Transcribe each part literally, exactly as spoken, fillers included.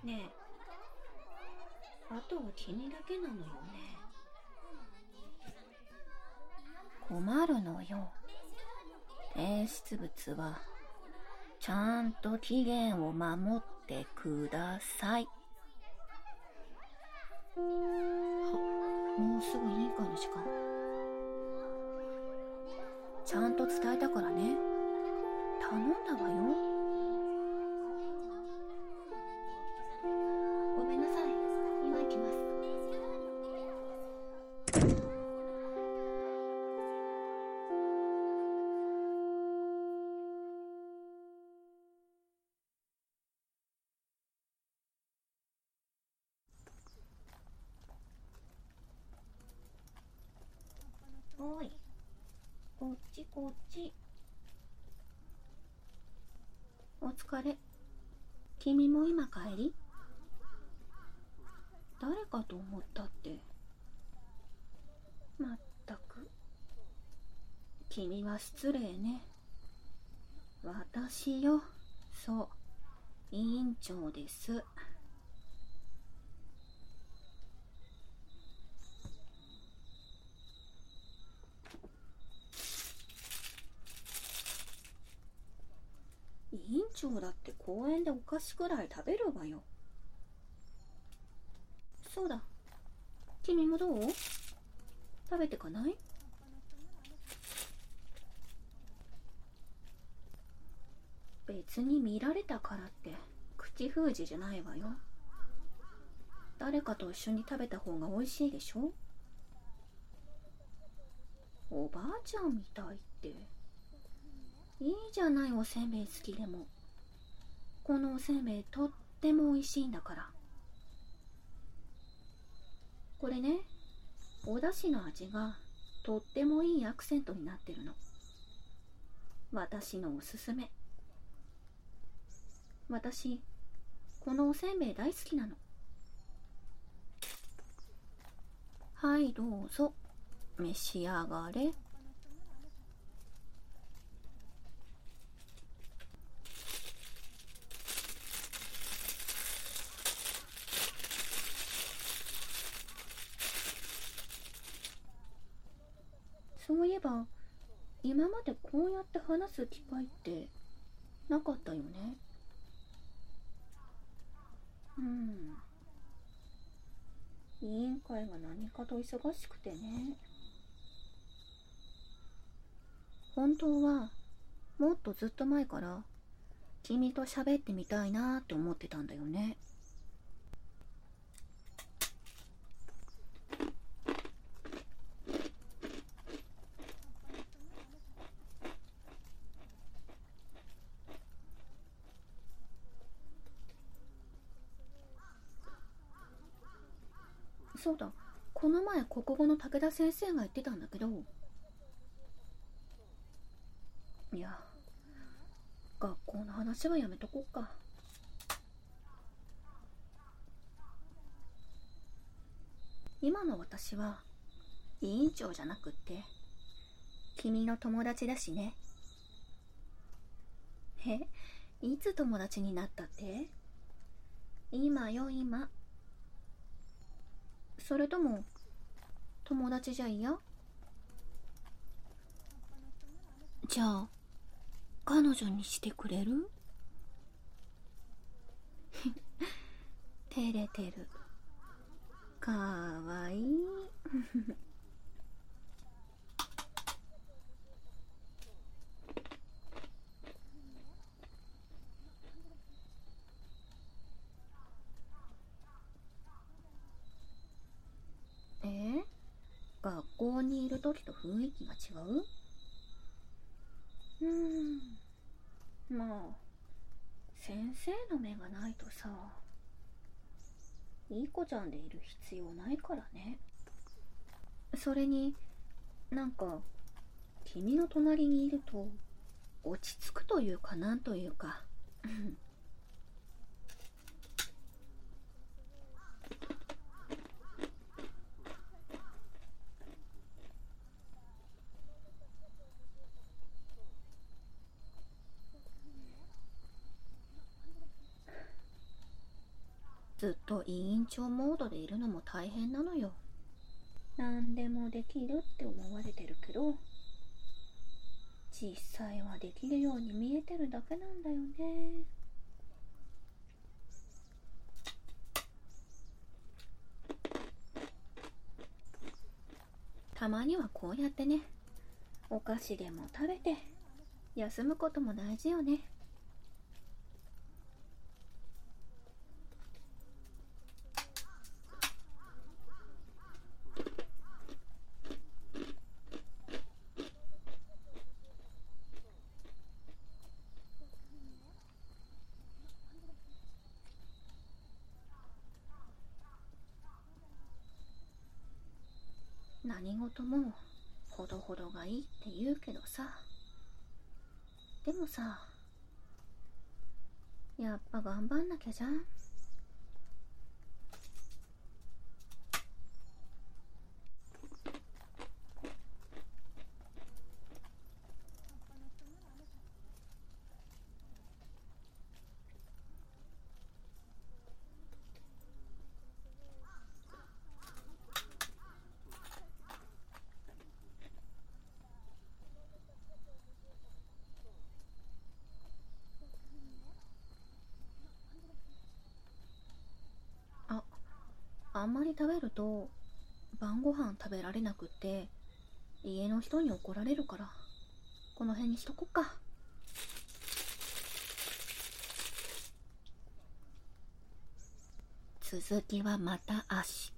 ねえ、あとは君だけなのよね。困るのよ。提出物はちゃんと期限を守ってください。あ、もうすぐ委員会の時間。ちゃんと伝えたからね。頼んだわよ。ごめんなさい。今行きます。おい、こっちこっち。お疲れ。君も今帰り？誰かと思ったって。まったく。君は失礼ね。私よ。そう。委員長です。委員長だって公園でお菓子くらい食べるわよ。そうだ。君もどう？食べてかない？別に見られたからって口封じじゃないわよ。誰かと一緒に食べた方が美味しいでしょ？おばあちゃんみたいって。いいじゃない、おせんべい好きでも。このおせんべいとっても美味しいんだから。これね、お出汁の味がとってもいいアクセントになってるの。私のおすすめ。私、このおせんべい大好きなの。はい、どうぞ。召し上がれ。そういえば、今までこうやって話す機会ってなかったよね。うん。委員会が何かと忙しくてね。本当はもっとずっと前から君と喋ってみたいなって思ってたんだよね。そうだ、この前国語の武田先生が言ってたんだけど、いや、学校の話はやめとこっか。今の私は委員長じゃなくって君の友達だしね。え、いつ友達になったって？今よ、今。それとも友達じゃ嫌？じゃあ彼女にしてくれる？照れてる。かわいい。え？学校にいる時と雰囲気が違う？うーん、まあ先生の目がないとさ、いい子ちゃんでいる必要ないからね。それになんか君の隣にいると落ち着くというかなんというか。 ずっと委員長モードでいるのも大変なのよ。何でもできるって思われてるけど、実際はできるように見えてるだけなんだよね。たまにはこうやってね、お菓子でも食べて休むことも大事よね。何事もほどほどがいいって言うけどさ、でもさ、やっぱ頑張んなきゃじゃん。あ、あんまり食べると晩ご飯食べられなくって家の人に怒られるから、この辺にしとこっか。続きはまた明日。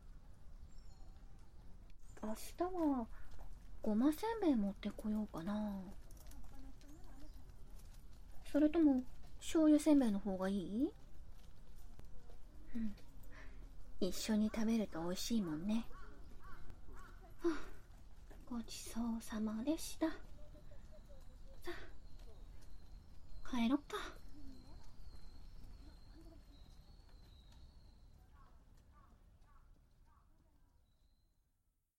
明日はごませんべい持ってこようかな。それとも醤油せんべいの方がいい？うん、一緒に食べると美味しいもんね。はあ、ごちそうさまでした。さあ帰ろっか。